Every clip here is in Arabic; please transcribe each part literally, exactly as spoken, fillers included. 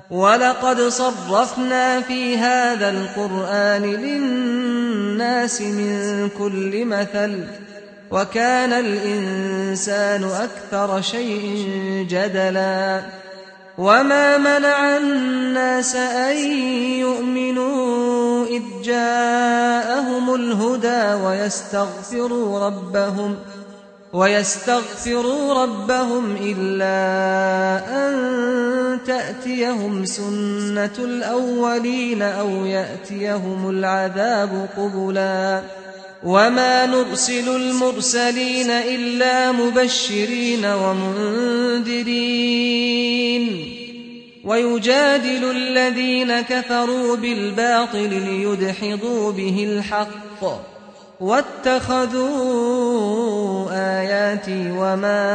وَلَقَدْ صَرَّفْنَا فِي هَذَا الْقُرْآنِ لِلنَّاسِ مِنْ كُلِّ مَثَلٍ وَكَانَ الْإِنسَانُ أَكْثَرَ شَيْءٍ جَدَلًا وَمَا مَنَعَ النَّاسَ أَن يُؤْمِنُوا إِذْ جَاءَهُمُ الْهُدَىٰ وَيَسْتَغْفِرُوا رَبَّهُمْ وَيَسْتَغْفِرُوا رَبَّهُمْ إِلَّا أَن تَأْتِيَهُمْ سُنَّةُ الْأَوَّلِينَ أَوْ يَأْتِيَهُمُ الْعَذَابُ قُبُلًا وَمَا نُرْسِلُ الْمُرْسَلِينَ إِلَّا مُبَشِّرِينَ وَمُنذِرِينَ وَيُجَادِلُ الَّذِينَ كَفَرُوا بِالْبَاطِلِ لِيُدْحِضُوا بِهِ الْحَقَّ وَاتَّخَذُوا آيَاتِي وَمَا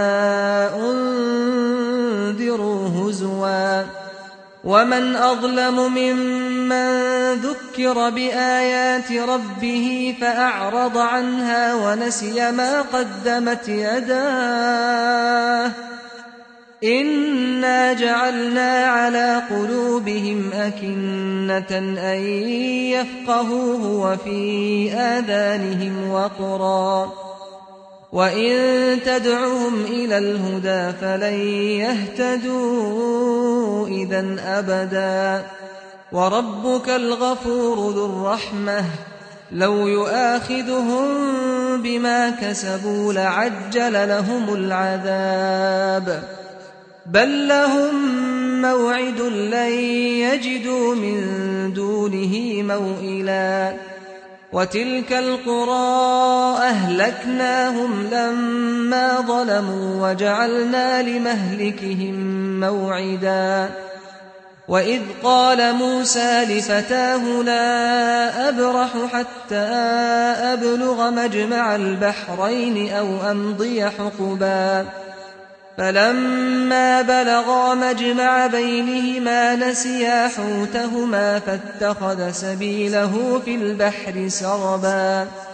أُنذِرُوا هُزُوًا وَمَنْ أَظْلَمُ مِمَّنْ ذُكِّرَ بِآيَاتِ رَبِّهِ فَأَعْرَضَ عَنْهَا وَنَسِيَ مَا قَدَّمَتْ يَدَاهُ إِنَّا جَعَلْنَا عَلَى قُلُوبِهِمْ أَكِنَّةً أَن يَفْقَهُوهُ وَفِي آذَانِهِمْ وَقْرًا وَإِن تَدْعُهُمْ إِلَى الْهُدَىٰ فَلَن يَهْتَدُوا إِذًا أَبَدًا وَرَبُّكَ الْغَفُورُ ذُو الرَّحْمَةِ لَوْ يُؤَاخِذُهُم بِمَا كَسَبُوا لَعَجَّلَ لَهُمُ الْعَذَابَ بَل لَّهُم مَّوْعِدٌ لَّن يَجِدُوا مِن دُونِهِ مَوْئِلًا وَتِلْكَ الْقُرَىٰ أَهْلَكْنَاهُمْ لَمَّا ظَلَمُوا وَجَعَلْنَا لِمَهْلِكِهِم مَّوْعِدًا وَإِذْ قَالَ مُوسَىٰ لِفَتَاهُ لَا أَبْرَحُ حَتَّىٰ أَبْلُغَ مَجْمَعَ الْبَحْرَيْنِ أَوْ أَمْضِيَ حُقُبًا فَلَمَّا بَلَغَا مَجْمَعَ بَيْنِهِمَا نَسِيَا حُوتَهُمَا فَاتَّخَذَ سَبِيلَهُ فِي الْبَحْرِ سَرَبًا